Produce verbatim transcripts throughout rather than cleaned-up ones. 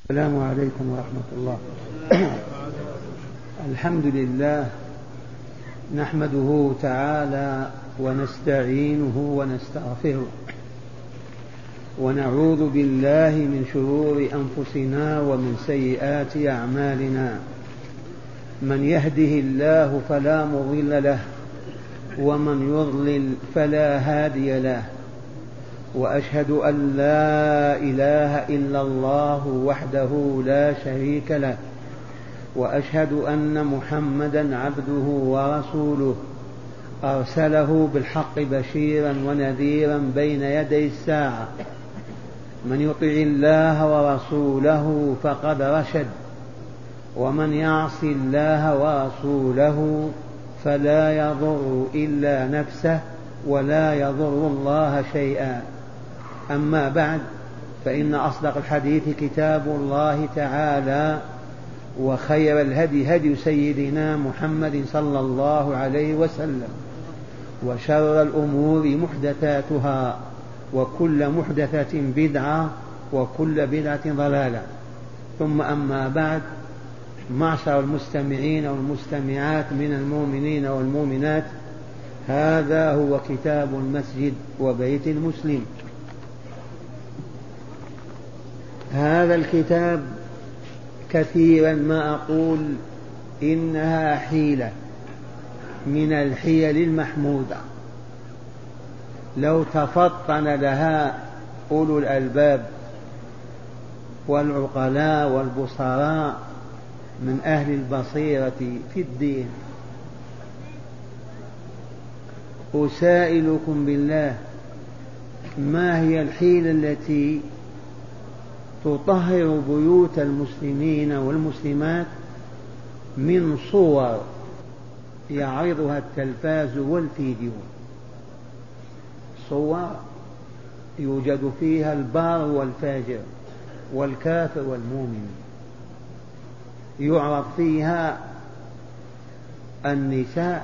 السلام عليكم ورحمة الله. الحمد لله نحمده تعالى ونستعينه ونستغفره ونعوذ بالله من شرور أنفسنا ومن سيئات أعمالنا. من يهده الله فلا مضل له ومن يضلل فلا هادي له، وأشهد أن لا إله إلا الله وحده لا شريك له، وأشهد أن محمدا عبده ورسوله أرسله بالحق بشيرا ونذيرا بين يدي الساعة. من يطع الله ورسوله فقد رشد، ومن يعص الله ورسوله فلا يضر إلا نفسه ولا يضر الله شيئا. أما بعد، فإن أصدق الحديث كتاب الله تعالى، وخير الهدي هدي سيدنا محمد صلى الله عليه وسلم، وشر الأمور محدثاتها، وكل محدثة بدعة، وكل بدعة ضلالة. ثم أما بعد، معشر المستمعين والمستمعات من المؤمنين والمؤمنات، هذا هو كتاب المسجد وبيت المسلم. هذا الكتاب كثيرا ما أقول إنها حيلة من الحيل المحمودة، لو تفطن لها أولو الألباب والعقلاء والبصراء من أهل البصيرة في الدين. أسائلكم بالله، ما هي الحيلة التي تطهر بيوت المسلمين والمسلمات من صور يعرضها التلفاز والفيديو؟ صور يوجد فيها البار والفاجر والكافر والمؤمن، يعرض فيها النساء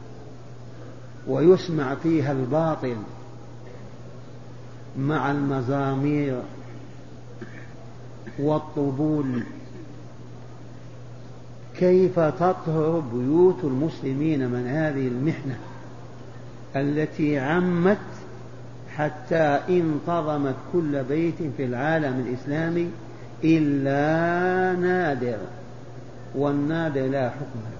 ويسمع فيها الباطل مع المزامير والطبول. كيف تطهر بيوت المسلمين من هذه المحنة التي عمت حتى انتظمت كل بيت في العالم الإسلامي إلا نادر، والنادر لا حكم له؟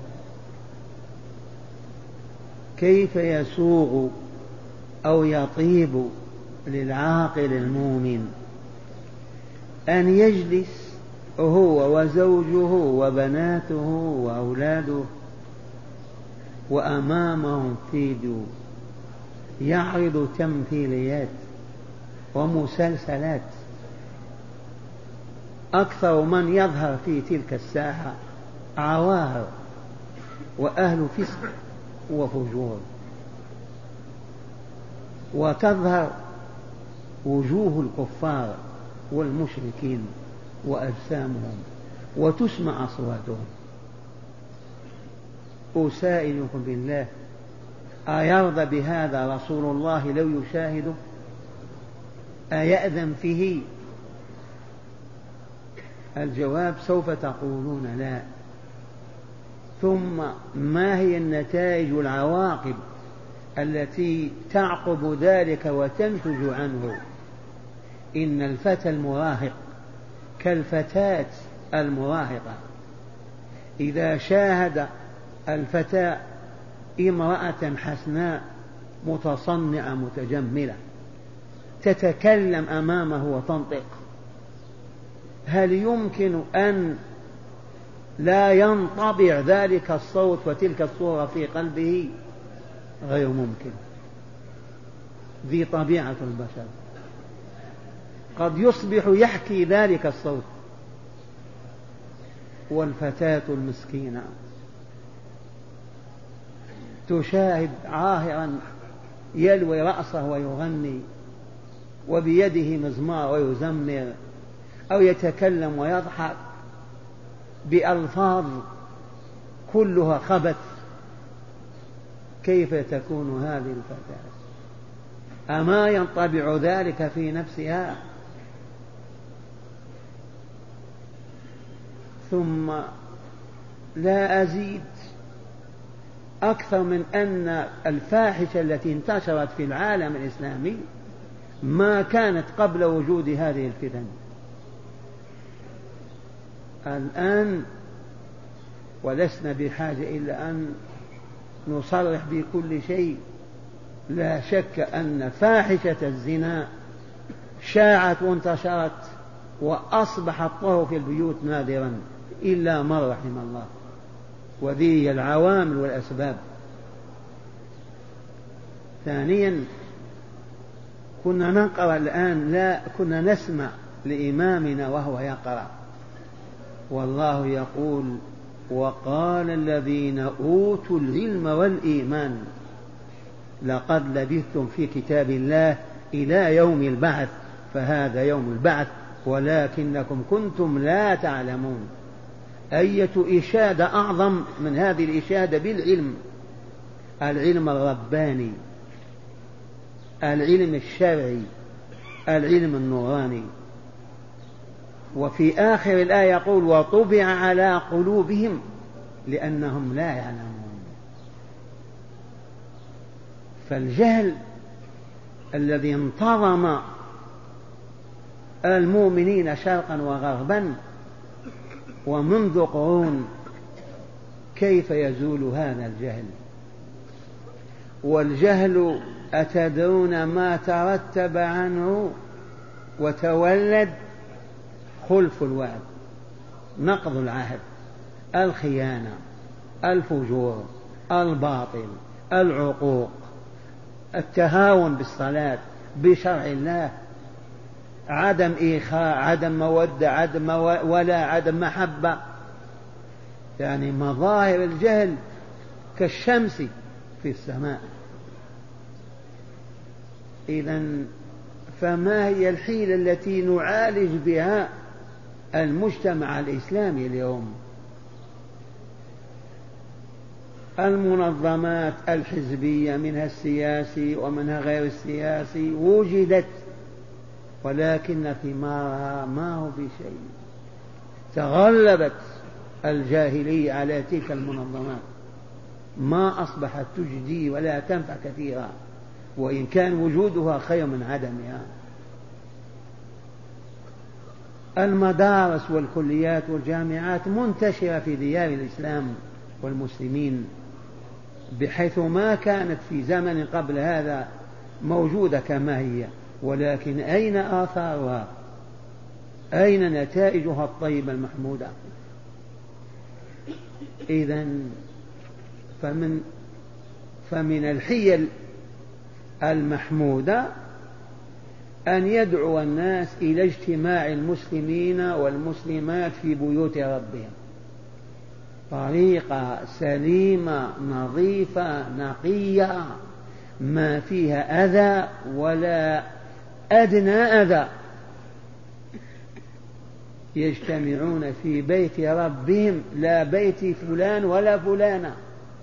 كيف يسوغ أو يطيب للعاقل المؤمن أن يجلس هو وزوجه وبناته وأولاده وأمامهم فيديو يعرض تمثيليات ومسلسلات؟ أكثر من يظهر في تلك الساحة عواهر وأهل فسق وفجور، وتظهر وجوه الكفار والمشركين وأجسامهم وتسمع أصواتهم. أسائلكم بالله، أيرضى بهذا رسول الله لو يشاهده؟ أيأذن فيه؟ الجواب سوف تقولون لا. ثم ما هي النتائج والعواقب التي تعقب ذلك وتنتج عنه؟ إن الفتى المراهق كالفتاة المراهقة، إذا شاهد الفتاة امرأة حسناء متصنعة متجملة تتكلم أمامه وتنطق، هل يمكن أن لا ينطبع ذلك الصوت وتلك الصورة في قلبه؟ غير ممكن، ذي طبيعة البشر. قد يصبح يحكي ذلك الصوت. والفتاة المسكينة تشاهد عاهرا يلوي رأسه ويغني وبيده مزمار ويزمر، أو يتكلم ويضحك بألفاظ كلها خبث. كيف تكون هذه الفتاة؟ أما ينطبع ذلك في نفسها؟ ثم لا أزيد أكثر من أن الفاحشة التي انتشرت في العالم الإسلامي ما كانت قبل وجود هذه الفتن. الآن ولسنا بحاجة إلا أن نصرح بكل شيء، لا شك أن فاحشة الزنا شاعت وانتشرت وأصبح الطهر في البيوت نادرا إلا من رحم الله، وذي العوامل والأسباب. ثانيا كنا نقرأ الآن، لا كنا نسمع لإمامنا وهو يقرأ والله يقول وقال الذين أوتوا العلم والإيمان لقد لبثتم في كتاب الله إلى يوم البعث فهذا يوم البعث ولكنكم كنتم لا تعلمون. أية إشادة أعظم من هذه الإشادة بالعلم، العلم الرباني، العلم الشرعي، العلم النوراني. وفي آخر الآية يقول وطبع على قلوبهم لأنهم لا يعلمون. فالجهل الذي انتظم المؤمنين شرقا وغربا ومنذ قرون كيف يزول هذا الجهل؟ والجهل أتدرون ما ترتب عنه وتولد؟ خلف الوعد، نقض العهد، الخيانة، الفجور، الباطل، العقوق، التهاون بالصلاة بشرع الله، عدم إيخاء، عدم مودة، عدم ولا عدم محبة، يعني مظاهر الجهل كالشمس في السماء. إذن فما هي الحيلة التي نعالج بها المجتمع الإسلامي اليوم؟ المنظمات الحزبية منها السياسي ومنها غير السياسي وجدت، ولكن ثمارها ما هو بشيء. تغلبت الجاهلية على تلك المنظمات، ما أصبحت تجدي ولا تنفع كثيرا، وإن كان وجودها خير من عدمها. المدارس والكليات والجامعات منتشرة في ديار الإسلام والمسلمين بحيث ما كانت في زمن قبل هذا موجودة كما هي، ولكن أين آثارها؟ أين نتائجها الطيبة المحمودة؟ إذن فمن فمن الحيل المحمودة أن يدعو الناس إلى اجتماع المسلمين والمسلمات في بيوت ربهم، طريقة سليمة نظيفة نقية ما فيها أذى ولا أدنى أذى، يجتمعون في بيت ربهم، لا بيت فلان ولا فلانة،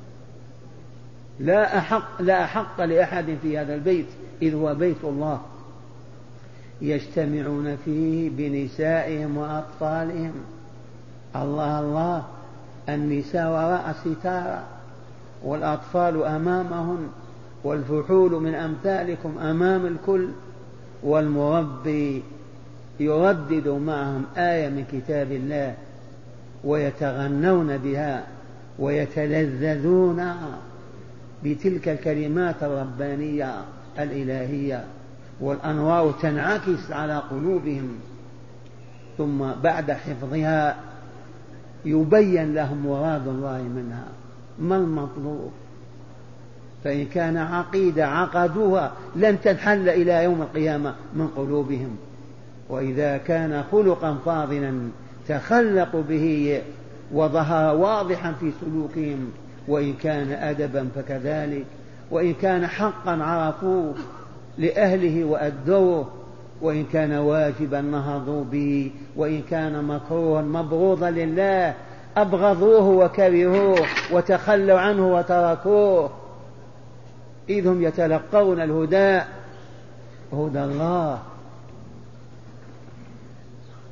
لا أحق, لا أحق لأحد في هذا البيت إذ هو بيت الله. يجتمعون فيه بنسائهم وأطفالهم. الله الله، النساء وراء ستارة والأطفال أمامهن والفحول من أمثالكم أمام الكل، والمربي يردد معهم آية من كتاب الله ويتغنون بها ويتلذذون بتلك الكلمات الربانية الإلهية، والأنوار تنعكس على قلوبهم. ثم بعد حفظها يبين لهم مراد الله منها، ما المطلوب. فإن كان عقيدة عقدوها لن تنحل إلى يوم القيامة من قلوبهم، وإذا كان خلقا فاضلا تخلقوا به وظهر واضحا في سلوكهم، وإن كان أدبا فكذلك، وإن كان حقا عرفوه لأهله وأدوه، وإن كان واجبا نهضوا به، وإن كان مكروها مبغوضا لله أبغضوه وكرهوه وتخلوا عنه وتركوه، إذ هم يتلقون الهدى، هدى الله.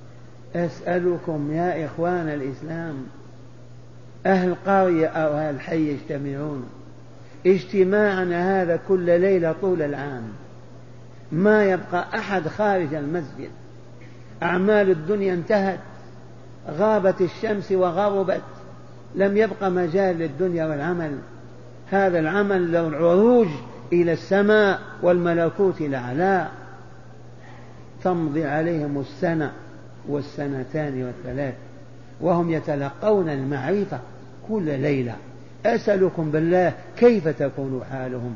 أسألكم يا إخوان الإسلام، أهل قرية أو أهل حي يجتمعون اجتماعنا هذا كل ليلة طول العام، ما يبقى أحد خارج المسجد، أعمال الدنيا انتهت، غابت الشمس وغربت، لم يبقى مجال للدنيا والعمل. هذا العمل للعروج إلى السماء والملكوت الأعلى. تمضي عليهم السنة والسنتان والثلاث وهم يتلقون المعرفة كل ليلة. أسألكم بالله كيف تكون حالهم؟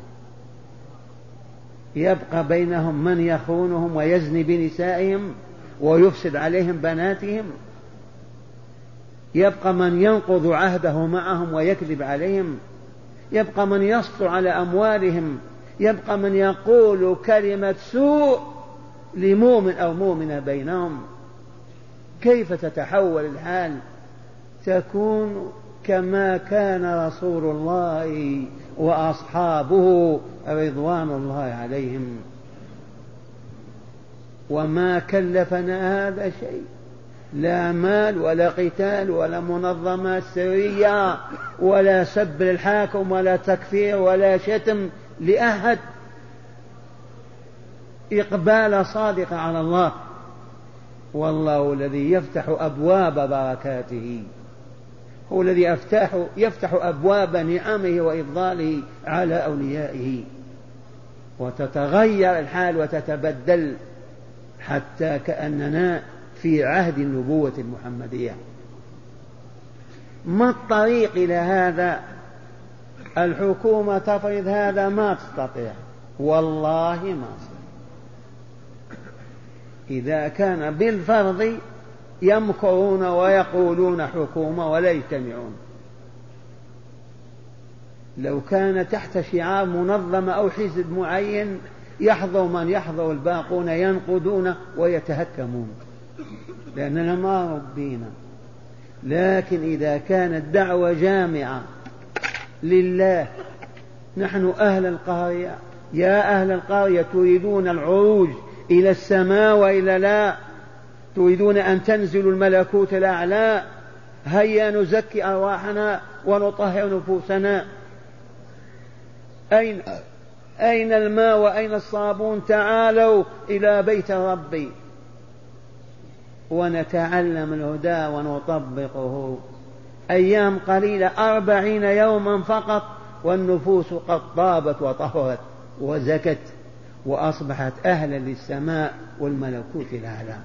يبقى بينهم من يخونهم ويزني بنسائهم ويفسد عليهم بناتهم، يبقى من ينقض عهده معهم ويكذب عليهم، يبقى من يسطو على أموالهم، يبقى من يقول كلمة سوء لمؤمن أو مؤمنة بينهم. كيف تتحول الحال؟ تكون كما كان رسول الله وأصحابه رضوان الله عليهم. وما كلفنا هذا شيء، لا مال ولا قتال ولا منظمات سرية ولا سب الحاكم ولا تكفير ولا شتم لأحد، إقبال صادق على الله. والله الذي يفتح أبواب بركاته، هو الذي يفتح, يفتح أبواب نعمه وإفضاله على أوليائه، وتتغير الحال وتتبدل حتى كأننا في عهد النبوة المحمدية. ما الطريق إلى هذا؟ الحكومة تفرض هذا، ما تستطيع، والله ما تستطيع. إذا كان بالفرض يمكرون ويقولون حكومة ولا يجتمعون. لو كان تحت شعار منظمة أو حزب معين يحظر من يحظر، الباقون ينقدون ويتهكمون، لأننا ما ربينا. لكن إذا كانت دعوة جامعة لله، نحن أهل القرية، يا أهل القرية تريدون العروج إلى السماء وإلا لا؟ تريدون أن تنزلوا الملكوت الأعلى؟ هيا نزكي أرواحنا ونطهر نفوسنا. أين أين الماء وأين الصابون؟ تعالوا إلى بيت ربي ونتعلم الهدى ونطبقه. أيام قليلة، أربعين يوما فقط، والنفوس قد طابت وطهرت وزكت وأصبحت أهلا للسماء والملكوت الأعلى.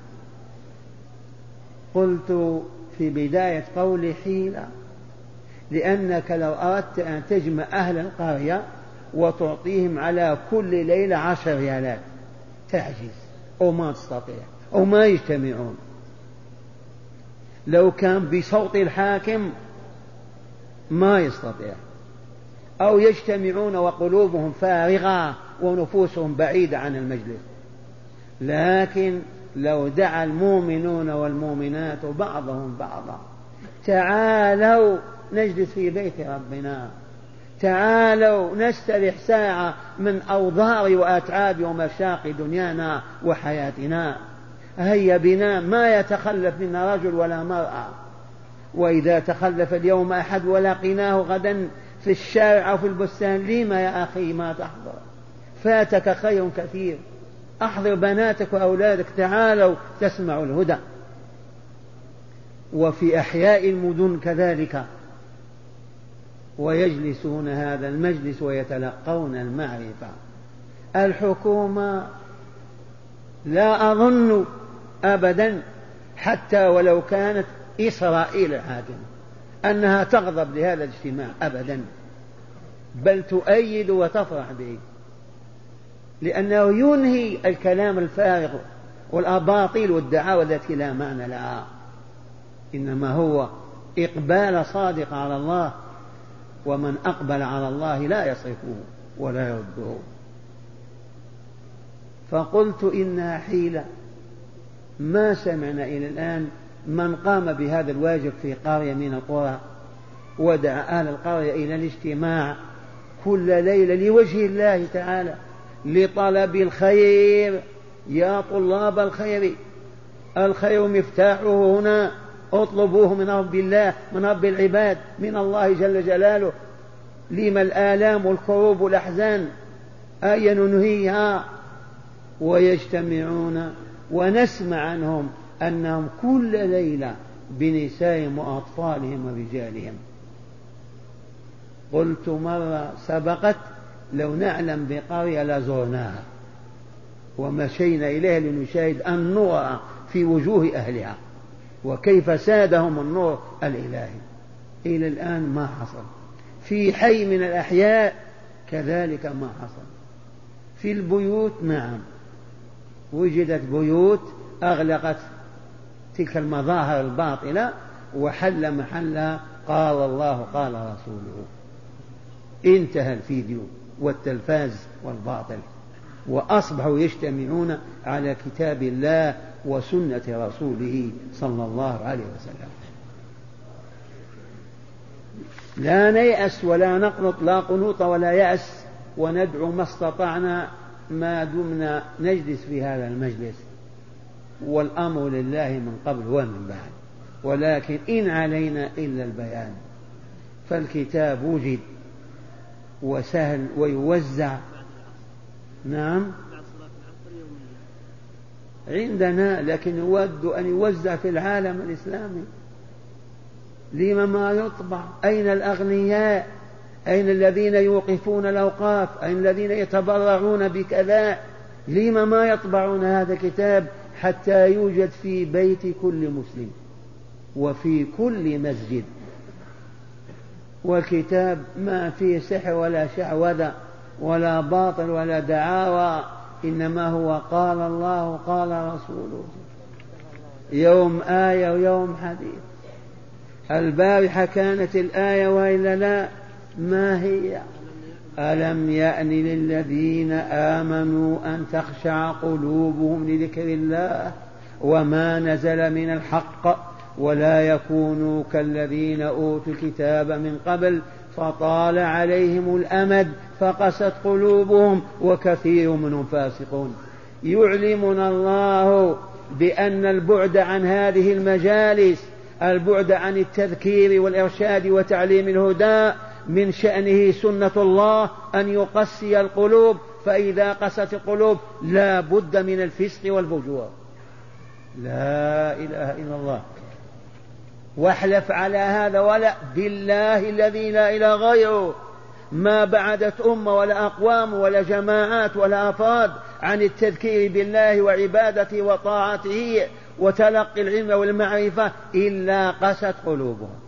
قلت في بداية قولي حيلة، لأنك لو أردت أن تجمع أهل القرية وتعطيهم على كل ليلة عشر ريالات تعجز أو ما تستطيع أو ما يجتمعون. لو كان بصوت الحاكم ما يستطيع، أو يجتمعون وقلوبهم فارغة ونفوسهم بعيدة عن المجلس. لكن لو دعا المؤمنون والمؤمنات بعضهم بعضا، تعالوا نجلس في بيت ربنا، تعالوا نستريح ساعة من أوضار وأتعاب ومشاق دنيانا وحياتنا، هيا بنا، ما يتخلف منا رجل ولا مرأة. وإذا تخلف اليوم أحد ولقيناه غدا في الشارع أو في البستان، لما يا أخي ما تحضر؟ فاتك خير كثير. أحضر بناتك وأولادك، تعالوا تسمعوا الهدى. وفي أحياء المدن كذلك، ويجلسون هذا المجلس ويتلقون المعرفة. الحكومة لا أظن أبدا، حتى ولو كانت إسرائيل الحاكمة، أنها تغضب لهذا الاجتماع أبدا، بل تؤيد وتفرح به، لأنه ينهي الكلام الفارغ والأباطيل والدعاوى التي لا معنى لها، إنما هو إقبال صادق على الله، ومن أقبل على الله لا يصرفه ولا يرده. فقلت إنها حيلة، ما سمعنا إلى الآن من قام بهذا الواجب في قرية من القرى ودعا أهل القرية إلى الاجتماع كل ليلة لوجه الله تعالى، لطلب الخير. يا طلاب الخير، الخير مفتاحه هنا، اطلبوه من رب الله، من رب العباد، من الله جل جلاله. لما الآلام والكروب والأحزان أي ننهيها؟ ويجتمعون ونسمع عنهم أنهم كل ليلة بنسائهم وأطفالهم ورجالهم. قلت مرة سبقت لو نعلم بقرية لزرناها ومشينا إليها لنشاهد النور في وجوه أهلها وكيف سادهم النور الإلهي. إلى الآن ما حصل. في حي من الأحياء كذلك ما حصل. في البيوت نعم وجدت بيوت أغلقت تلك المظاهر الباطلة وحل محلها قال الله قال رسوله. انتهى الفيديو والتلفاز والباطل وأصبحوا يجتمعون على كتاب الله وسنة رسوله صلى الله عليه وسلم. لا نيأس ولا نقنط، لا قنوط ولا يأس، وندعو ما استطعنا ما دمنا نجلس في هذا المجلس، والأمر لله من قبل ومن بعد، ولكن إن علينا إلا البيان. فالكتاب وجد وسهل ويوزع. نعم عندنا، لكن يود أن يوزع في العالم الإسلامي. لما ما يطبع؟ أين الأغنياء؟ أين الذين يوقفون الأوقاف؟ أين الذين يتبرعون بكذا؟ لما ما يطبعون هذا الكتاب حتى يوجد في بيت كل مسلم وفي كل مسجد؟ والكتاب ما فيه سحر ولا شعوذة ولا باطل ولا دعاوى، إنما هو قال الله قال رسوله، يوم آية ويوم حديث. البارحة كانت الآية وإلا لا؟ ما هي؟ ألم يأن للذين آمنوا أن تخشع قلوبهم لذكر الله وما نزل من الحق ولا يكونوا كالذين أوتوا الكتاب من قبل فطال عليهم الأمد فقست قلوبهم وكثير منهم فاسقون. يعلمنا الله بأن البعد عن هذه المجالس، البعد عن التذكير والإرشاد وتعليم الهدى، من شأنه سنة الله أن يقسي القلوب، فإذا قست القلوب لا بد من الفسق والفجور. لا إله إلا الله. واحلف على هذا ولا بالله الذي لا إله غيره ما بعدت أمة ولا أقوام ولا جماعات ولا أفراد عن التذكير بالله وعبادته وطاعته وتلقي العلم والمعرفة إلا قست قلوبهم.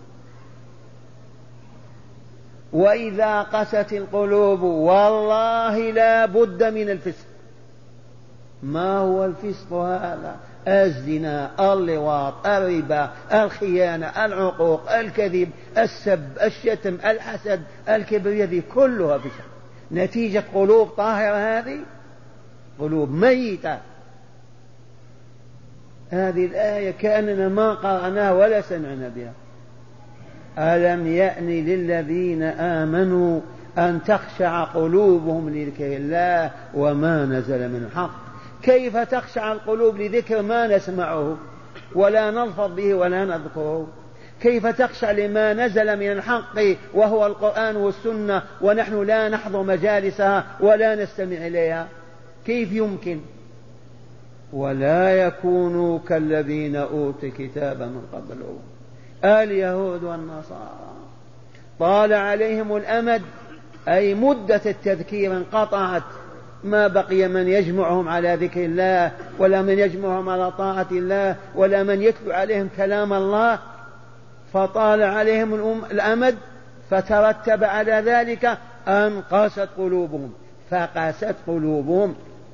وإذا قست القلوب والله لا بد من الفسق. ما هو الفسق هذا؟ الزنا، اللواط، الربا، الخيانة، العقوق، الكذب، السب، الشتم، الحسد، الكبر، هذه كلها فسق. نتيجة قلوب طاهرة، هذه قلوب ميتة. هذه الآية كأننا ما قرأناها ولا سمعنا بها. ألم يأن للذين آمنوا أن تخشع قلوبهم لذكر الله وما نزل من الحق. كيف تخشع القلوب لذكر ما نسمعه ولا نلفظ به ولا نذكره؟ كيف تخشع لما نزل من الحق وهو القرآن والسنة ونحن لا نحضر مجالسها ولا نستمع إليها؟ كيف يمكن؟ ولا يكونوا كالذين أوتوا الكتاب من قبله، اليهود والنصارى، طال عليهم الأمد، أي مدة التذكير انقطعت، ما بقي من يجمعهم على ذكر الله ولا من يجمعهم على طاعة الله ولا من يتلو عليهم كلام الله، فطال عليهم الأمد، فترتب على ذلك أن قاست قلوبهم، فقاست قلوبهم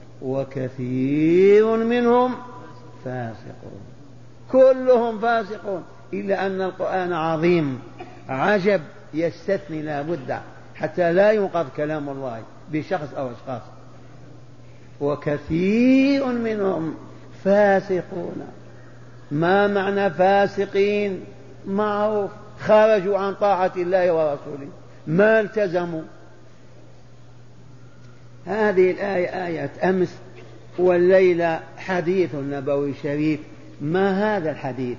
وكثير منهم فاسقون. كلهم فاسقون، إلا أن القرآن عظيم عجب يستثني لا بد حتى لا ينقض كلام الله بشخص أو أشخاص. وكثير منهم فاسقون. ما معنى فاسقين؟ معروف، خرجوا عن طاعة الله ورسوله، ما التزموا. هذه الآية آية أمس، والليلة حديث نبوي شريف ما هذا الحديث؟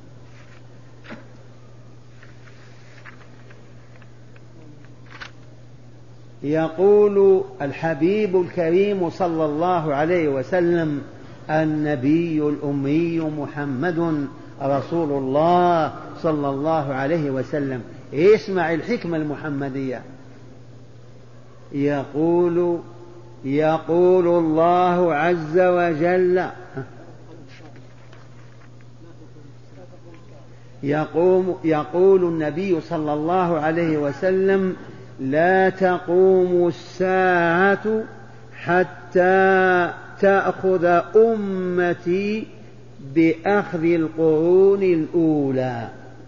يقول الحبيب الكريم صلى الله عليه وسلم: النبي الأمي محمد رسول الله صلى الله عليه وسلم. اسمع الحكمة المحمدية. يقول يقول الله عز وجل يقوم يقول النبي صلى الله عليه وسلم: لا تقوم الساعة حتى تأخذ أمتي بأخذ القرون الأولى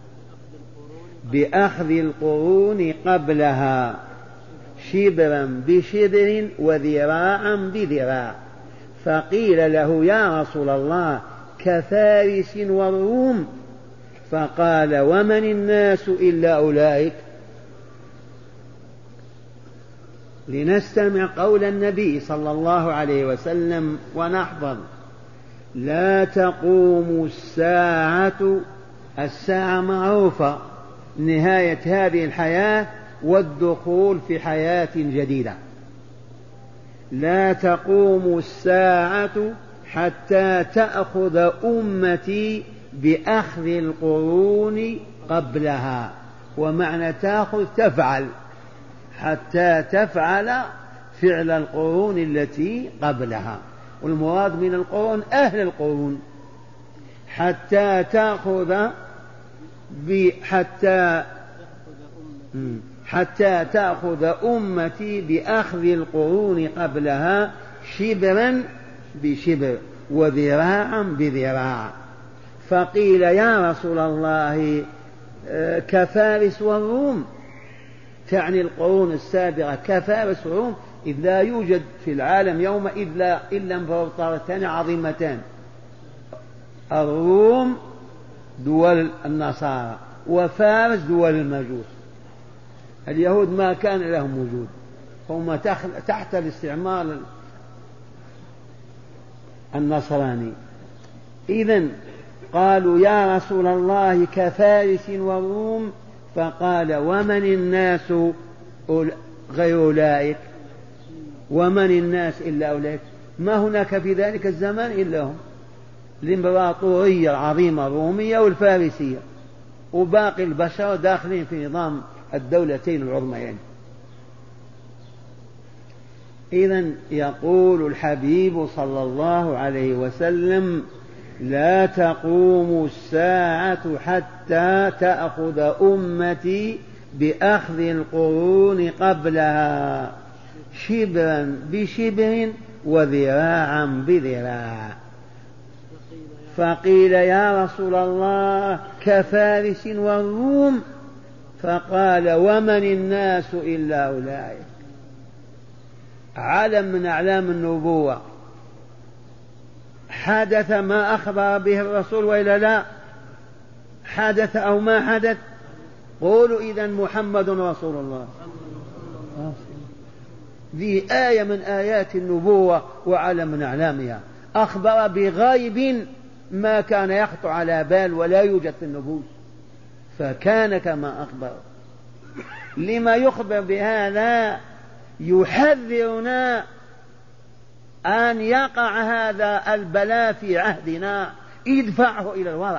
بأخذ القرون قبلها شبرا بشبر وذراعا بذراع. فقيل له: يا رسول الله كفارس والروم؟ فقال: ومن الناس إلا أولئك. لنستمع قول النبي صلى الله عليه وسلم ونحفظ: لا تقوم الساعة. الساعة معروفة، نهاية هذه الحياة والدخول في حياة جديدة. لا تقوم الساعة حتى تأخذ أمتي بأخذ القرون قبلها. ومعنى تأخذ تفعل، حتى تفعل فعل القرون التي قبلها، والمراد من القرون أهل القرون. حتى تأخذ حتى حتى تأخذ أمتي بأخذ القرون قبلها شبرا بشبر وذراعا بذراع. فقيل: يا رسول الله كفارس والروم؟ تعني القرون السابقة كفارس والروم، إذ لا يوجد في العالم يوم إلا إلا امبراطورتان عظيمتان: الروم دول النصارى، وفارس دول المجوس. اليهود ما كان لهم وجود، هم تحت الاستعمار النصراني. إذن قالوا: يا رسول الله كفارس والروم؟ فقال: ومن الناس غير أولئك؟ ومن الناس إلا أولئك؟ ما هناك في ذلك الزمان إلا هم، الإمبراطورية العظيمة الرومية والفارسية، وباقي البشر داخلين في نظام الدولتين العظميين. إذن يقول الحبيب صلى الله عليه وسلم: لا تقوم الساعة حتى تأخذ أمتي بأخذ القرون قبلها شبرا بشبر وذراعا بذراع. فقيل: يا رسول الله كفارس والروم؟ فقال: ومن الناس إلا أولئك. علم من أعلام النبوة، حدث ما أخبر به الرسول وإلا لا؟ حدث أو ما حدث؟ قولوا إذن محمد رسول الله. ذي آية من آيات النبوة وعلم من أعلامها، أخبر بغيب ما كان يخطر على بال ولا يوجد في النفوس، فكان كما أخبر. لما يخبر بهذا؟ يحذرنا أن يقع هذا البلاء في عهدنا، ادفعه إلى الوراء.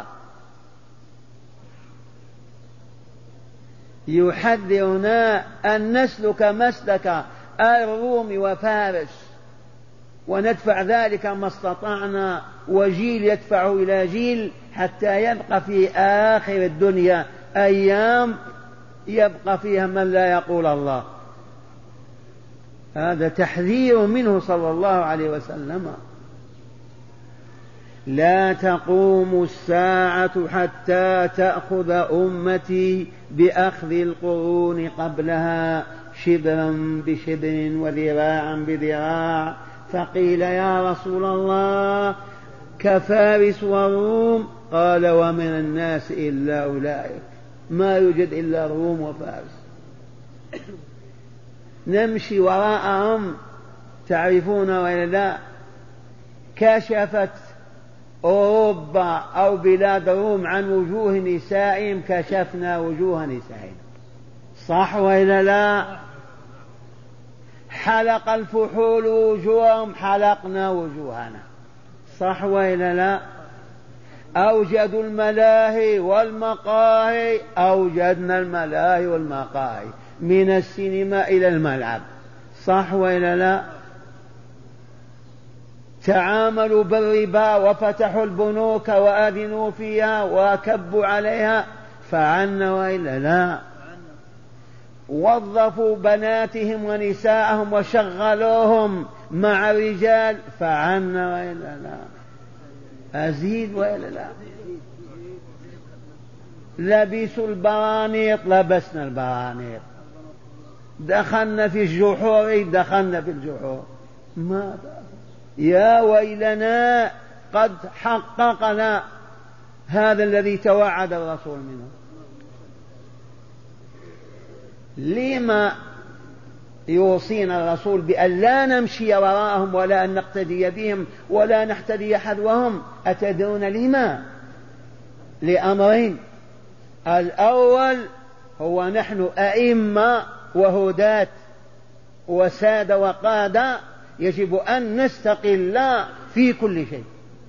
يحذرنا أن نسلك مسلك الروم وفارس، وندفع ذلك ما استطعنا، وجيل يدفع إلى جيل، حتى يبقى في آخر الدنيا أيام يبقى فيها من لا يقول الله. هذا تحذير منه صلى الله عليه وسلم. لا تقوم الساعة حتى تأخذ أمتي بأخذ القرون قبلها شبرا بشبر وذراعا بذراع. فقيل: يا رسول الله كفارس والروم؟ قال: ومن الناس إلا أولئك. ما يوجد إلا الروم وفارس، نمشي وراءهم، تعرفون وإلا لا؟ كشفت أوروبا أو بلاد الروم عن وجوه نسائهم كشفنا وجوه نسائهم، صح وإلا لا؟ حلق الفحول وجوههم حلقنا وجوهنا، صح وإلا لا؟ أوجدوا الملاهي والمقاهي أوجدنا الملاهي والمقاهي، من السينما إلى الملعب، صح وإلا لا؟ تعاملوا بالربا وفتحوا البنوك وآذنوا فيها وكبوا عليها، فعلنا وإلا لا؟ وظفوا بناتهم ونساءهم وشغلوهم مع الرجال، فعلنا وإلا لا؟ أزيد وإلا لا؟ لبسوا البرانيط لبسنا البرانيط، دخلنا في الجحور دخلنا في الجحور، ماذا؟ يا ويلنا قد حققنا هذا الذي توعد الرسول منه. لما يوصينا الرسول بأن لا نمشي وراءهم ولا أن نقتدي بهم ولا نحتدي حذوهم؟ أتدرون لما؟ لأمرين: الأول هو نحن أئمة وهداة وسادة وقادة، يجب أن نستقل في كل شيء،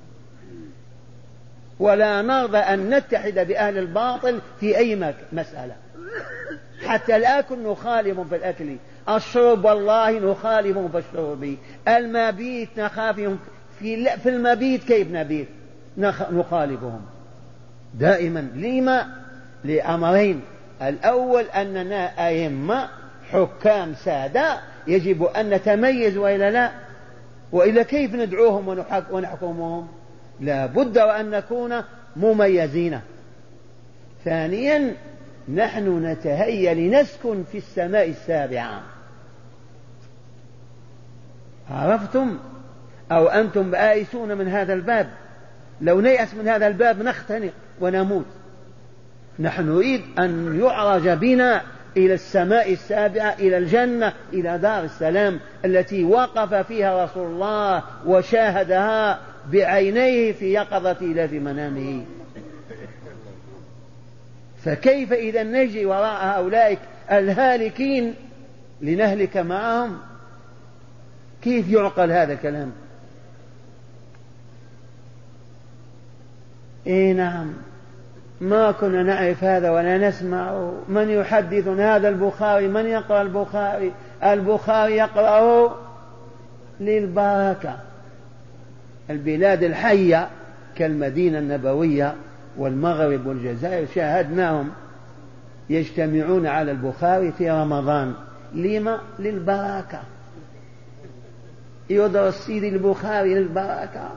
ولا نرضى أن نتحد بأهل الباطل في أي مسألة. حتى الأكل نخالفهم في الأكل، الشرب والله نخالفهم في الشرب، المبيت نخافهم في, في المبيت، كيف نبيت نخالفهم دائما. لما؟ لأمرين: الأول أننا أئمة حكام سادة، يجب أن نتميز وإلا لا؟ وإلا كيف ندعوهم ونحكمهم؟ لا بد وأن نكون مميزين. ثانيا نحن نتهيأ لنسكن في السماء السابعة، عرفتم؟ أو أنتم آيسون من هذا الباب؟ لو نيأس من هذا الباب نختنق ونموت. نحن نريد أن يعرج بنا إلى السماء السابعة، إلى الجنة، إلى دار السلام التي وقف فيها رسول الله وشاهدها بعينيه في يقظة لا في منامه. فكيف إذا نجري وراء هؤلاء الهالكين لنهلك معهم؟ كيف يعقل هذا الكلام؟ إيه نعم، ما كنا نعرف هذا ولا نسمع. من يحدثنا هذا البخاري؟ من يقرأ البخاري؟ البخاري يقرأه للبركة. البلاد الحية كالمدينة النبوية والمغرب والجزائر شاهدناهم يجتمعون على البخاري في رمضان. لما؟ للبركة. يدرس سيدي البخاري للبركة.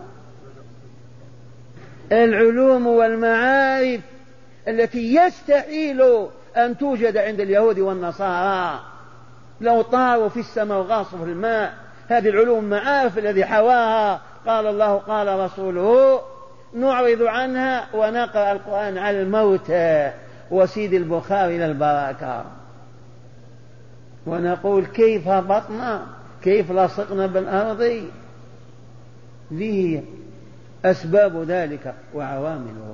العلوم والمعارف التي يستحيل أن توجد عند اليهود والنصارى، لو طاروا في السماء وغاصوا في الماء. هذه العلوم والمعارف الذي حواها قال الله قال رسوله نعرض عنها ونقرأ القرآن على الموت وسيد البخاري للبركة، ونقول كيف هبطنا، كيف لصقنا بالأرض. ذي أسباب ذلك وعوامله.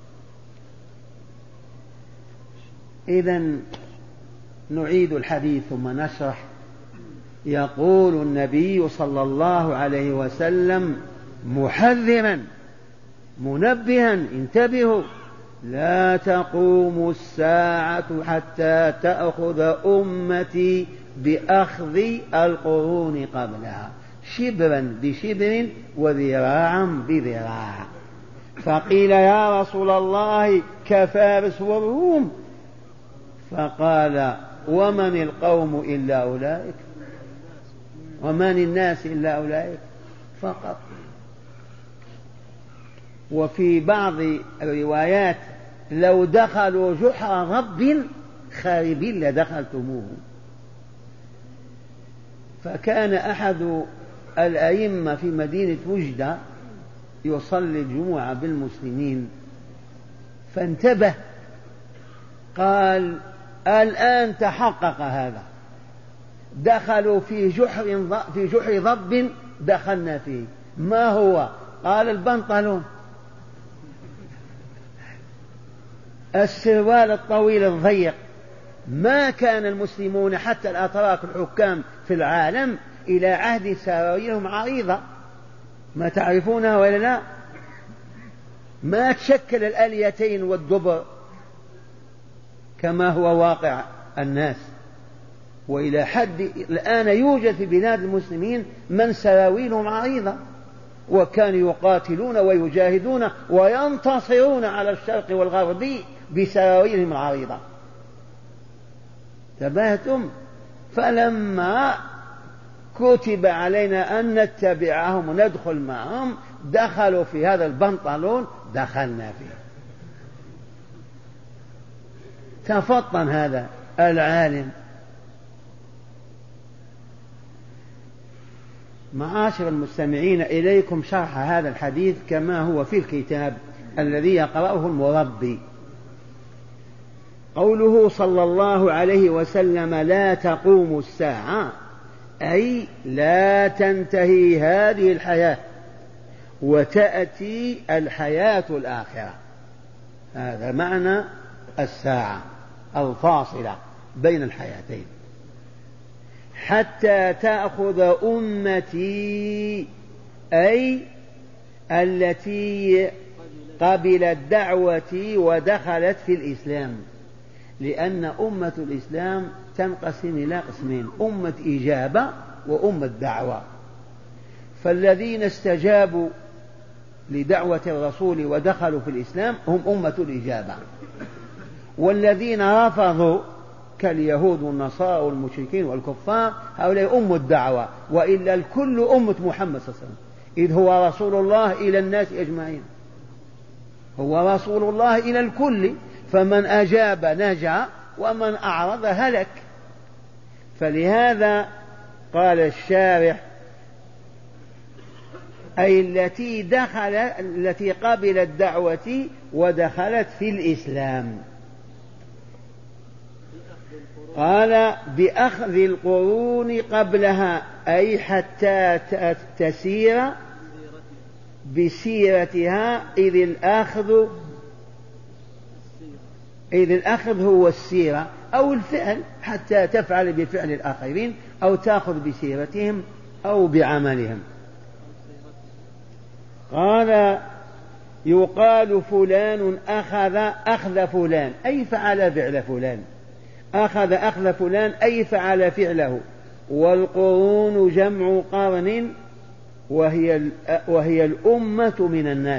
إذن نعيد الحديث ثم نشرح. يقول النبي صلى الله عليه وسلم محذرا منبها: انتبهوا، لا تقوم الساعة حتى تأخذ أمتي بأخذ القرون قبلها، شبرا بشبر وذراعا بذراع. فقيل يا رسول الله كفارس والروم؟ فقال ومن القوم إلا أولئك، ومن الناس إلا أولئك فقط. وفي بعض الروايات لو دخلوا جحر رب خارب لدخلتموه. فكان أحد الأئمة في مدينة وجدة يصلي الجمعة بالمسلمين، فانتبه قال الآن تحقق هذا، دخلوا في جحر في جحر ضب دخلنا فيه. ما هو؟ قال البنطلون. السروال الطويل الضيق. ما كان المسلمون حتى الأتراك الحكام في العالم إلى عهد سراويلهم عريضة، ما تعرفونها ولا لا؟ ما تشكل الآليتين والدبر كما هو واقع الناس. وإلى حد الآن يوجد في بلاد المسلمين من سراويلهم عريضة، وكانوا يقاتلون ويجاهدون وينتصرون على الشرق والغرب بسراويلهم العريضة. تبهتم؟ فلما كتب علينا أن نتبعهم وندخل معهم دخلوا في هذا البنطلون، دخلنا فيه. تفطن هذا العالم. معاشر المستمعين، إليكم شرح هذا الحديث كما هو في الكتاب الذي يقرأه المربي. قوله صلى الله عليه وسلم: لا تقوم الساعة، أي لا تنتهي هذه الحياة وتأتي الحياة الآخرة. هذا معنى الساعة الفاصلة بين الحياتين. حتى تأخذ أمتي، أي التي قبلت دعوتي ودخلت في الإسلام، لأن أمة الإسلام تنقسم إلى قسمين: أمة إجابة وأمة دعوة. فالذين استجابوا لدعوة الرسول ودخلوا في الإسلام هم أمة الإجابة، والذين رفضوا كاليهود والنصارى والمشركين والكفار هؤلاء أم الدعوة. وإلا الكل أمة محمد صلى الله عليه وسلم، إذ هو رسول الله إلى الناس أجمعين، هو رسول الله إلى الكل، فمن أجاب نجا ومن أعرض هلك. فلهذا قال الشارح: أي التي دخل التي قبلت دعوتي ودخلت في الإسلام. قال: بأخذ القرون قبلها، أي حتى تسير بسيرتها، إذ الأخذ إذ الأخذ هو السيرة أو الفعل، حتى تفعل بفعل الآخرين أو تأخذ بسيرتهم أو بعملهم. قال: يقال فلان أخذ أخذ فلان، أي فعل فعل فلان. أخذ أخذ فلان أي فعل فعله. والقرون جمع قرن، وهي وهي الأمة من الناس.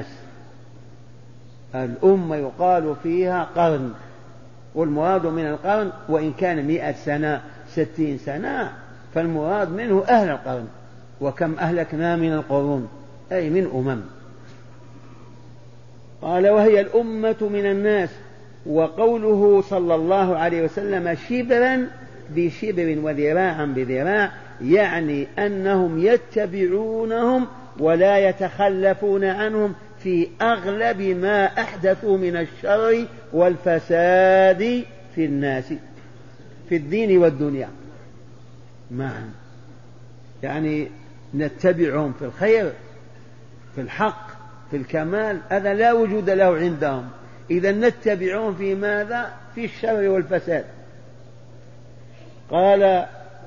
الأمة يقال فيها قرن، والمراد من القرن وإن كان مئة سنة ستين سنة فالمراد منه أهل القرن. وكم أهلكنا من القرون، أي من أمم. قال: وهي الأمة من الناس. وقوله صلى الله عليه وسلم: شبرا بشبر وذراعا بذراع، يعني أنهم يتبعونهم ولا يتخلفون عنهم في أغلب ما أحدثوا من الشر والفساد في الناس في الدين والدنيا معا. يعني نتبعهم في الخير، في الحق، في الكمال، هذا لا وجود له عندهم. إذا نتبعهم في ماذا؟ في الشر والفساد. قال: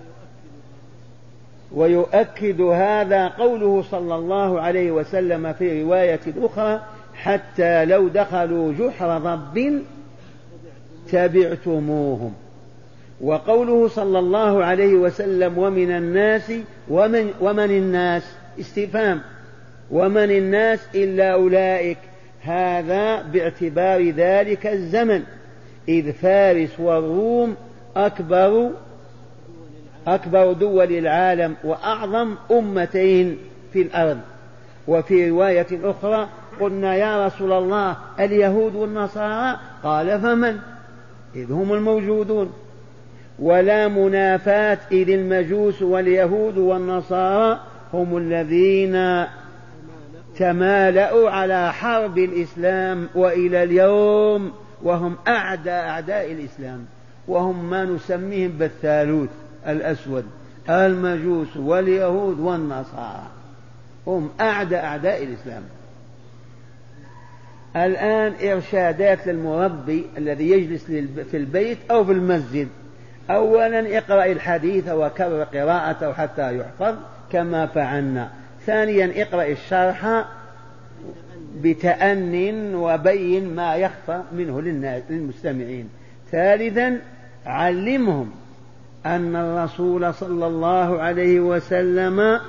ويؤكد هذا قوله صلى الله عليه وسلم في رواية أخرى: حتى لو دخلوا جحر ضب تبعتموهم. وقوله صلى الله عليه وسلم: ومن الناس ومن, ومن الناس استفهام، ومن الناس إلا أولئك، هذا باعتبار ذلك الزمن، إذ فارس والروم أكبر أكبر دول العالم وأعظم أمتين في الأرض. وفي رواية أخرى: قلنا يا رسول الله اليهود والنصارى؟ قال: فمن؟ إذ هم الموجودون. ولا منافاة، إذ المجوس واليهود والنصارى هم الذين تمالأوا على حرب الإسلام وإلى اليوم وهم أعدى أعداء الإسلام، وهم ما نسميهم بالثالوث الأسود: المجوس واليهود والنصارى، هم أعدى أعداء الإسلام. الآن إرشادات للمربي الذي يجلس في البيت أو في المسجد. أولا اقرأ الحديث وكرر قراءته حتى يحفظ كما فعلنا. ثانيا اقرأ الشرح بتأن وبين ما يخفى منه للمستمعين. ثالثا علمهم أن الرسول صلى الله عليه وسلم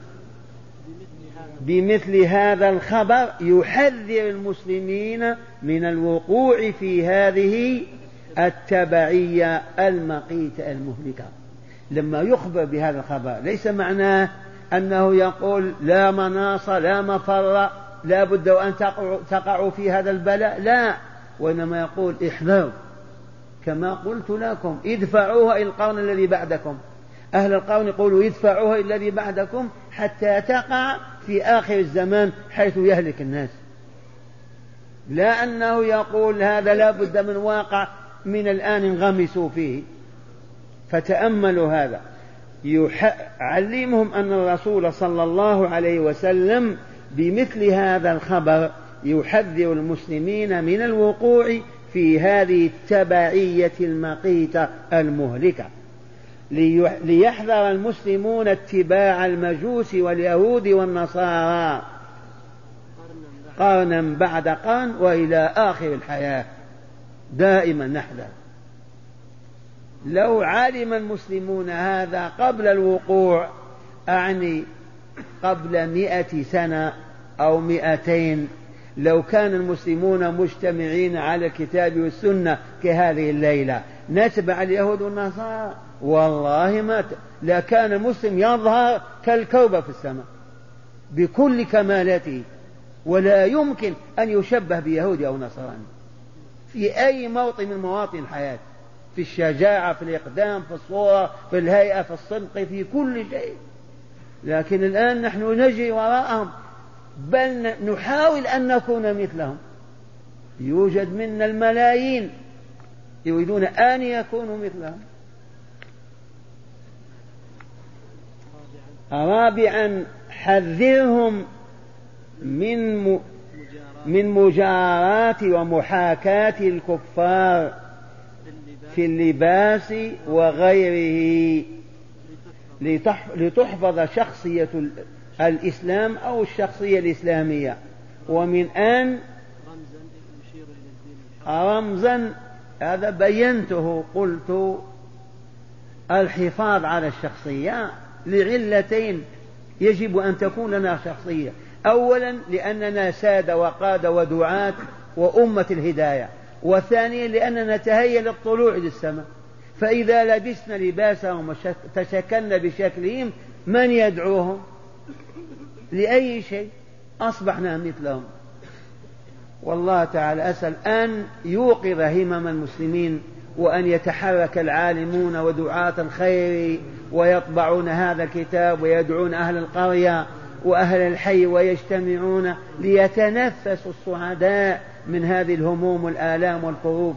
بمثل هذا الخبر يحذر المسلمين من الوقوع في هذه التبعية المقيتة المهلكة. لما يخبر بهذا الخبر ليس معناه أنه يقول لا مناص لا مفر لا بد أن تقعوا في هذا البلاء، لا، وإنما يقول احذروا كما قلت لكم ادفعوها إلى القرن الذي بعدكم. أهل القرن يقولوا ادفعوها إلى الذي بعدكم حتى تقع في آخر الزمان حيث يهلك الناس، لا أنه يقول هذا لا بد من واقع من الآن انغمسوا فيه. فتأملوا هذا. يعلمهم أن الرسول صلى الله عليه وسلم بمثل هذا الخبر يحذر المسلمين من الوقوع في هذه التبعية المقيتة المهلكة، ليحذر المسلمون اتباع المجوس واليهود والنصارى قرنا بعد قرن وإلى آخر الحياة. دائما نحذر. لو علم المسلمون هذا قبل الوقوع، أعني قبل مئة سنة أو مئتين، لو كان المسلمون مجتمعين على الكتاب والسنة كهذه الليلة نتبع اليهود والنصارى، والله ما لا كان المسلم يظهر كالكوكب في السماء بكل كمالاته، ولا يمكن أن يشبه بيهودي أو نصراني في أي موطن من مواطن الحياة، في الشجاعة، في الإقدام، في الصورة، في الهيئة، في الصدق، في كل شيء. لكن الآن نحن نجري وراءهم، بل نحاول أن نكون مثلهم. يوجد منا الملايين يريدون أن يكونوا مثلهم. رابعا حذرهم من من مجاراة ومحاكاة الكفار في اللباس وغيره لتحفظ شخصية الإسلام أو الشخصية الإسلامية. ومن أن رمزا هذا بينته، قلت الحفاظ على الشخصية لعلتين يجب أن تكون لنا شخصية. أولا لأننا سادة وقادة ودعاة وأمة الهداية، وثانيا لأننا نتهيأ للطلوع للسماء، فإذا لبسنا لباسهم وتشكلنا بشكلهم من يدعوهم لأي شيء؟ أصبحنا مثلهم. والله تعالى أسأل أن يوقظ همم المسلمين، وأن يتحرك العالمون ودعاة الخير ويطبعون هذا الكتاب ويدعون أهل القرية وأهل الحي ويجتمعون ليتنفسوا الصعداء من هذه الهموم والآلام والكروب.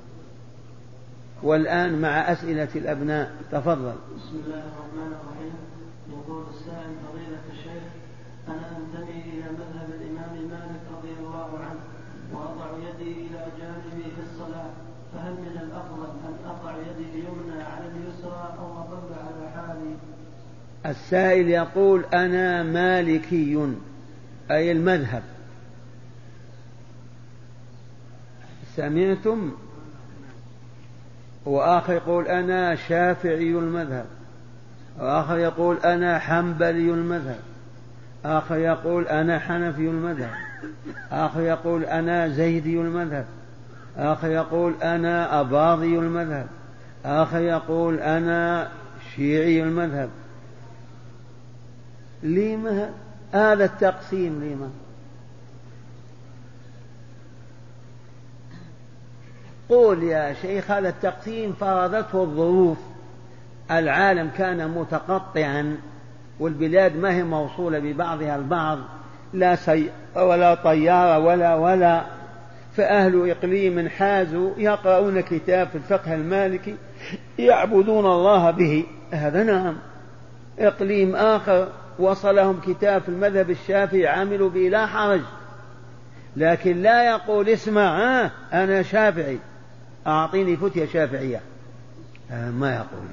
والآن مع أسئلة الأبناء، تفضل. بسم الله الرحمن الرحيم. يقول السائل: فضيلة الشيخ، أنا أنتمي إلى مذهب الإمام مالك رضي الله عنه وأضع يدي إلى جانبي في الصلاة، فهل من الأفضل أن أضع يدي اليمنى على اليسرى أو أظل على حالي؟ السائل يقول: أنا مالكي، أي المذهب. سمعتم؟ وآخر يقول: أنا شافعي المذهب، وآخر يقول: أنا حنبلي المذهب، آخر يقول: أنا حنفي المذهب، آخر يقول: أنا زيدي المذهب، آخر يقول: أنا أباضي المذهب، آخر يقول: أنا شيعي المذهب. لما هذا التقسيم؟ لما؟ قول يا شيخ. هذا التقسيم فرضته الظروف. العالم كان متقطعا والبلاد ما هي موصولة ببعضها البعض، لا سيارة ولا طيارة ولا ولا فأهل إقليم حازوا يقرؤون كتاب في الفقه المالكي يعبدون الله به، هذا نعم. إقليم آخر وصلهم كتاب في المذهب الشافعي عملوا به لا حرج. لكن لا يقول اسمع آه أنا شافعي أعطيني فتية شافعية، آه ما يقول.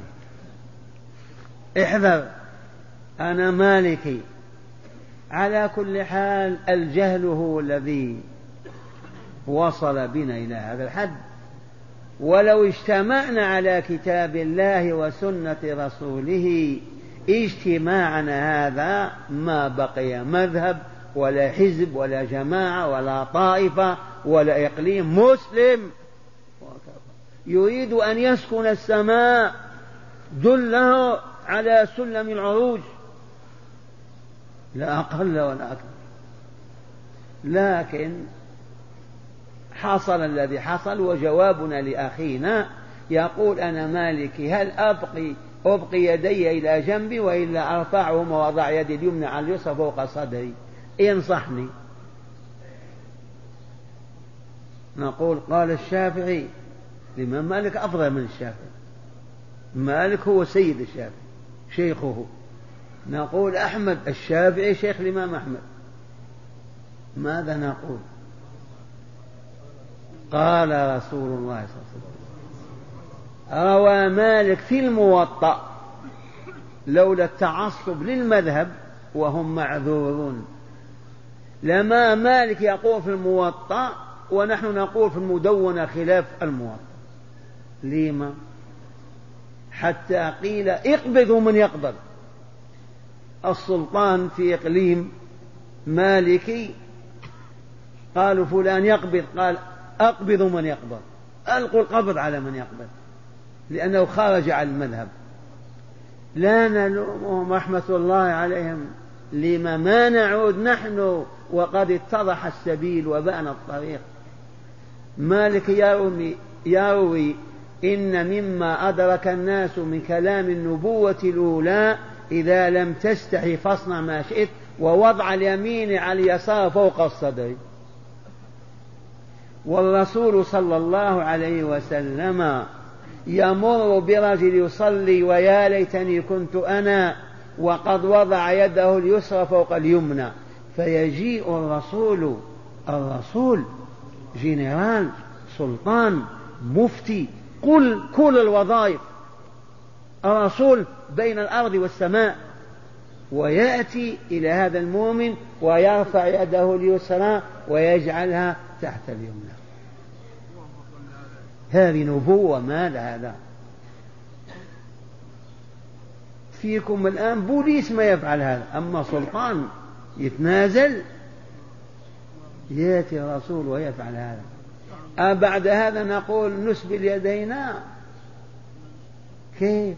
احذر أنا مالكي. على كل حال الجهل هو الذي وصل بنا إلى هذا الحد. ولو اجتمعنا على كتاب الله وسنة رسوله اجتماعنا هذا ما بقي مذهب ولا حزب ولا جماعة ولا طائفة ولا إقليم مسلم يريد أن يسكن السماء دله على سلم العروج، لا أقل ولا أكثر. لكن حصل الذي حصل. وجوابنا لأخينا يقول أنا مالكي، هل أبقي أبقي يدي إلى جنبي وإلا أرفعهما وأضع يدي اليمنى على اليسرى فوق صدري؟ انصحني. نقول قال الشافعي. الإمام مالك أفضل من الشافعي، مالك هو سيد الشافعي شيخه. نقول أحمد الشافعي شيخ الإمام أحمد. ماذا نقول؟ قال رسول الله صلى الله عليه وسلم. روى مالك في الموطأ، لولا التعصب للمذهب وهم معذورون لما مالك يقول في الموطأ ونحن نقول في المدونة خلاف الموطأ. لما؟ حتى قيل اقبضوا من يقبض. السلطان في إقليم مالكي قالوا فلان يقبض، قال أقبضوا من يقبض، ألقوا القبض على من يقبض، لأنه خرج عن المذهب. لا نلومهم رحمة الله عليهم، لما ما نعود نحن وقد اتضح السبيل وبان الطريق. مالك يروي, يروي إن مما أدرك الناس من كلام النبوة الأولى إذا لم تستحي فاصنع ما شئت، ووضع اليمين على اليسار فوق الصدر. والرسول صلى الله عليه وسلم يمر برجل يصلي ويا ليتني كنت أنا، وقد وضع يده اليسرى فوق اليمنى، فيجيء الرسول الرسول جنرال سلطان مفتي كل كل الوظائف، الرسول بين الأرض والسماء، ويأتي إلى هذا المؤمن ويرفع يده اليسرى ويجعلها تحت اليمنى. هذه نبوة. ماذا هذا؟ فيكم الآن بوليس ما يفعل هذا، أما سلطان يتنازل، يأتي الرسول ويفعل هذا. أبعد هذا نقول نسبل يدينا؟ كيف؟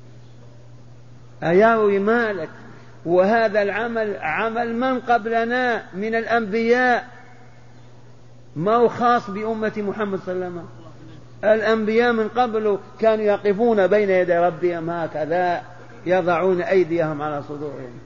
أيروي مالك. وهذا العمل عمل من قبلنا من الأنبياء، ما هو خاص بأمة محمد صلى الله عليه وسلم. الأنبياء من قبل كانوا يقفون بين يدي ربهم هكذا يضعون أيديهم على صدورهم.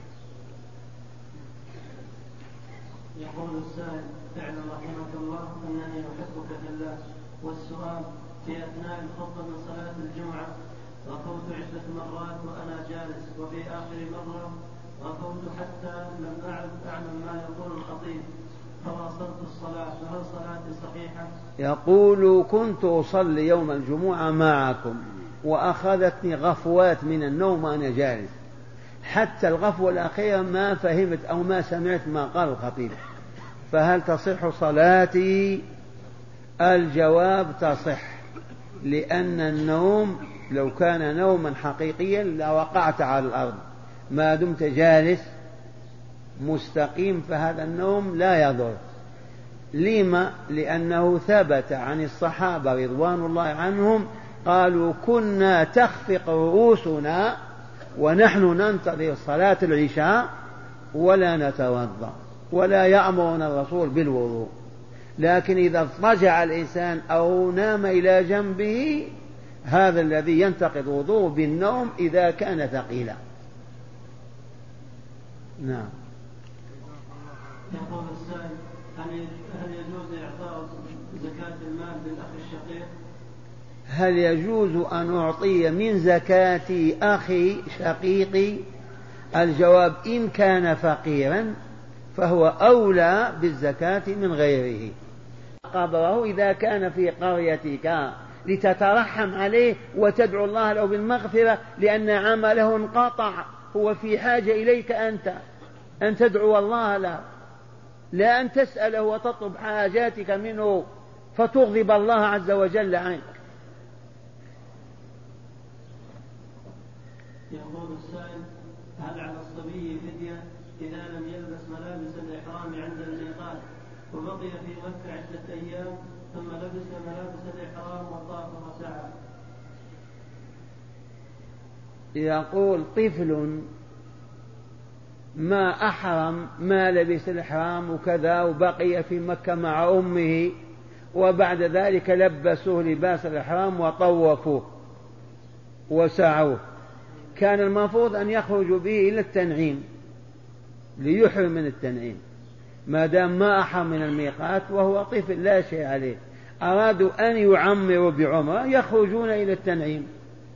يقول السائل: اعلم رحمك الله أنني أحبك في الله، والسؤال: في أثناء الخطبة من صلاة الجمعة غفوت عدة مرات وأنا جالس، وفي آخر مرة غفوت حتى لم أعد أعلم ما يقول الخطيب فواصلت الصلاة، فهل صلاتي صحيحة؟ يقول: كنت أصلي يوم الجمعة معكم وأخذتني غفوات من النوم وأنا جالس، حتى الغفوة الأخيرة ما فهمت أو ما سمعت ما قال الخطيب، فهل تصح صلاتي؟ الجواب: تصح، لأن النوم لو كان نوما حقيقيا لوقعت على الأرض، ما دمت جالس مستقيم فهذا النوم لا يضر. لما؟ لأنه ثبت عن الصحابة رضوان الله عنهم قالوا: كنا تخفق رؤوسنا ونحن ننتظر صلاة العشاء ولا نتوضأ، ولا يأمرنا الرسول بالوضوء، لكن إذا اضطجع الإنسان أو نام إلى جنبه هذا الذي ينتقض وضوءه بالنوم إذا كان ثقيلا. نعم. يقول السائل: هل يجوز إعطاء زكاة المال للأخ الشقيق؟ هل يجوز أن أعطي من زكاة أخي شقيقي؟ الجواب: إن كان فقيرا فهو أولى بالزكاة من غيره. قبره إذا كان في قريتك لتترحم عليه وتدعو الله له بالمغفرة لأن عمله انقطع، هو في حاجة إليك أنت أن تدعو الله له، لا أن تسأله وتطلب حاجاتك منه فتغضب الله عز وجل عنك. يقول السائل: هل على الصبي فدية إذا لم يلبس ملابس الإحرام عند الميقات وبقي في مكة عدة أيام ثم لبس ملابس الإحرام وطاف وسعى؟ يقول: طفل ما أحرم، ما لبس الإحرام وكذا، وبقي في مكة مع أمه، وبعد ذلك لبسوه لباس الإحرام وطوفوه وسعوه، كان المفروض أن يخرجوا به إلى التنعيم ليحرم من التنعيم، ما دام ما أحرم من الميقات وهو طفل لا شيء عليه. أرادوا أن يعمروا بعمرة يخرجون إلى التنعيم.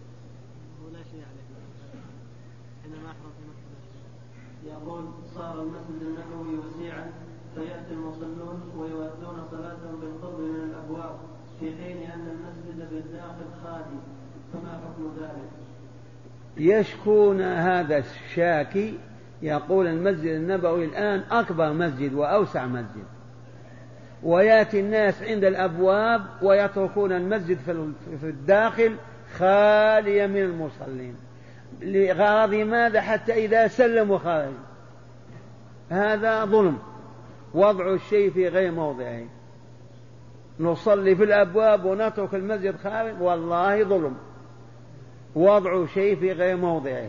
يقول: صار المسجد النبوي وسيعا فيأتي المصلون ويؤدون صلاتهم بالقرب من الأبواب في حين أن المسجد بالداخل خالي، فما حكم ذلك؟ يشكون هذا الشاكي، يقول: المسجد النبوي الآن أكبر مسجد وأوسع مسجد، ويأتي الناس عند الأبواب ويتركون المسجد في الداخل خاليا من المصلين، لغرض ماذا؟ حتى إذا سلموا خرج. هذا ظلم، وضع الشيء في غير موضعه. نصلي في الأبواب ونترك المسجد خارج، والله ظلم، وضع شيء في غير موضعه.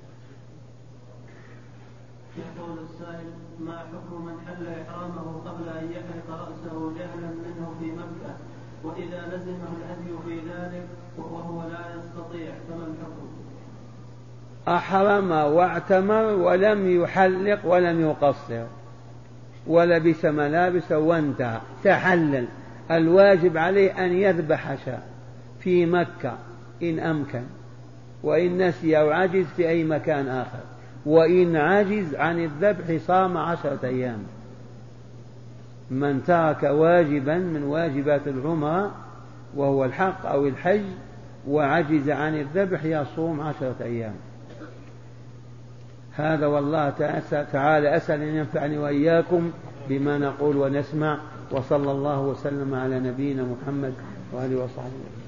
يقول السائل: ما حكم من حل إحرامه قبل أن يحلق رأسه جهلا منه في مكة وإذا لزمه الهدي في ذلك وهو لا يستطيع، فما الحكم؟ أحرم واعتمر ولم يحلق ولم يقصر ولبس ملابس وانتهى، تحلل. الواجب عليه أن يذبح شاة في مكة إن أمكن، وإن نسي أو عجز في أي مكان آخر، وإن عجز عن الذبح صام عشرة أيام. من ترك واجبا من واجبات العمرة وهو الحق أو الحج وعجز عن الذبح يصوم عشرة أيام. هذا والله تعالى أسأل أن ينفعني وإياكم بما نقول ونسمع، وصلى الله وسلم على نبينا محمد وآله وصحبه.